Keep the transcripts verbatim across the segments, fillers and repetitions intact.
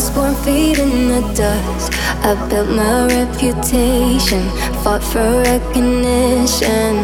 was born feet in the dust. I built my reputation, fought for recognition.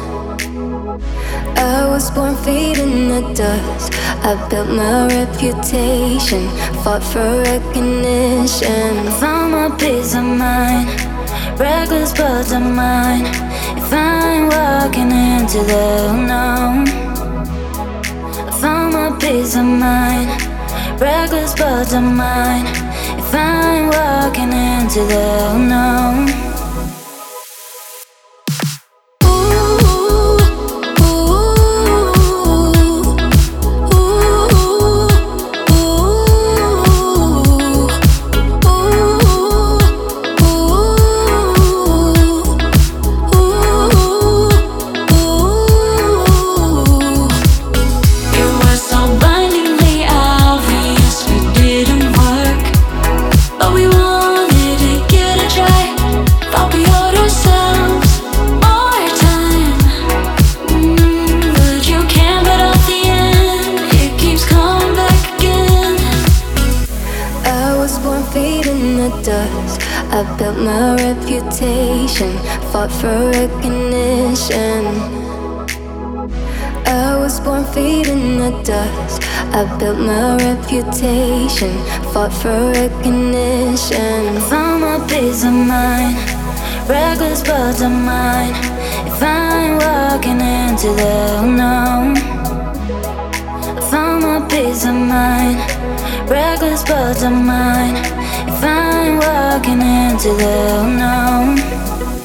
I was born feet in the dust. I built my reputation, fought for recognition. I found my peace of mind, reckless but of mine. If I ain't walking into the unknown, I found my peace of mind, reckless but of mine. If I ain't walking into the unknown. Dust. I built my reputation, fought for recognition. I was born feet in the dust. I built my reputation, fought for recognition. I found my peace of mind, reckless but of mine. If I ain't walking into the unknown, I found my peace of mind, reckless but of mine. If I ain't walking into the unknown.